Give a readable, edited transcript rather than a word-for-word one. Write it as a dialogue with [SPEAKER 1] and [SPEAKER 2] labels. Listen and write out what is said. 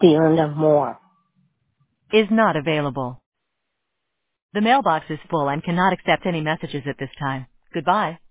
[SPEAKER 1] The Earn of More
[SPEAKER 2] is not available. The mailbox is full and cannot accept any messages at this time. Goodbye.